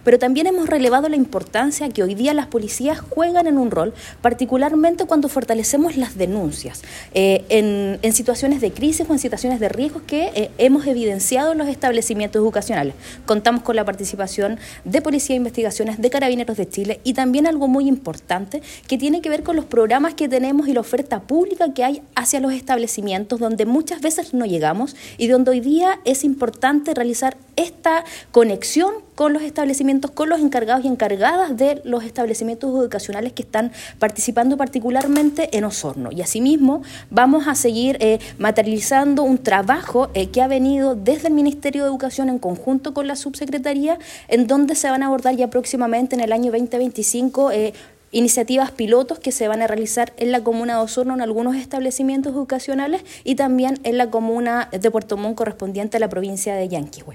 pero también hemos relevado la importancia que hoy día las policías juegan en un rol, particularmente cuando fortalecemos las denuncias en situaciones de crisis o en situaciones de riesgos que hemos evidenciado en los establecimientos educacionales. Contamos con la participación de Policía de Investigaciones, de Carabineros de Chile y también algo muy importante que tiene que ver con los programas que tenemos y la oferta pública que hay hacia los establecimientos, donde muchas veces no llegamos y donde hoy día es importante realizar esta conexión con los establecimientos, con los encargados y encargadas de los establecimientos educacionales que están participando particularmente en Osorno. Y asimismo vamos a seguir materializando un trabajo que ha venido desde el Ministerio de Educación en conjunto con la Subsecretaría, en donde se van a abordar ya próximamente en el año 2025 iniciativas pilotos que se van a realizar en la comuna de Osorno en algunos establecimientos educacionales y también en la comuna de Puerto Montt correspondiente a la provincia de Yanquihue.